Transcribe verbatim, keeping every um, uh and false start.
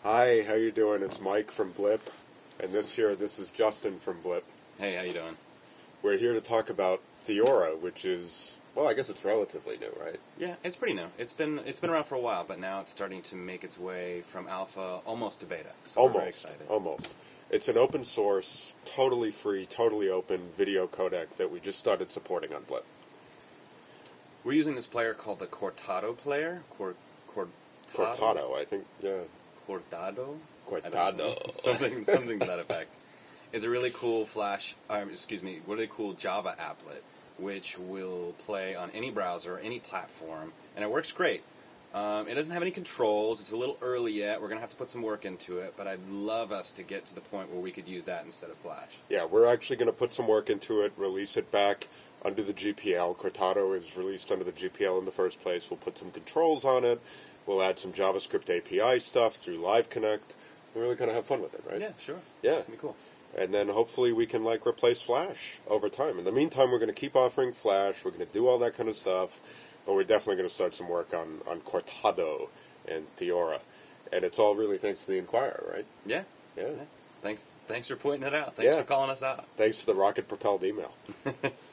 Hi, how you doing? It's Mike from Blip, and this here, this is Justin from Blip. Hey, how you doing? We're here to talk about Theora, which is, well, I guess it's relatively new, right? Yeah, it's pretty new. It's been it's been around for a while, but now it's starting to make its way from alpha almost to beta. So we're very Almost, excited. almost. It's an open source, totally free, totally open video codec that we just started supporting on Blip. We're using this player called the Cortado player. Cort, Cort, Cortado, I think, yeah. Cortado? Cortado. something, something to that effect. It's a really cool Flash, um, excuse me, really cool Java applet, which will play on any browser, any platform, and it works great. Um, it doesn't have any controls. It's a little early yet. We're going to have to put some work into it, but I'd love us to get to the point where we could use that instead of Flash. Yeah, we're actually going to put some work into it, release it back under the G P L. Cortado is released under the G P L in the first place. We'll put some controls on it. We'll add some JavaScript A P I stuff through Live Connect. We're really going to have fun with it, right? Yeah, sure. Yeah. It's going to be cool. And then hopefully we can, like, replace Flash over time. In the meantime, we're going to keep offering Flash. We're going to do all that kind of stuff. But we're definitely going to start some work on, on Cortado and Theora. And it's all really thanks to the Inquirer, right? Yeah. Yeah. yeah. Thanks, thanks for pointing it out. Thanks Yeah. for calling us out. Thanks to the rocket-propelled email.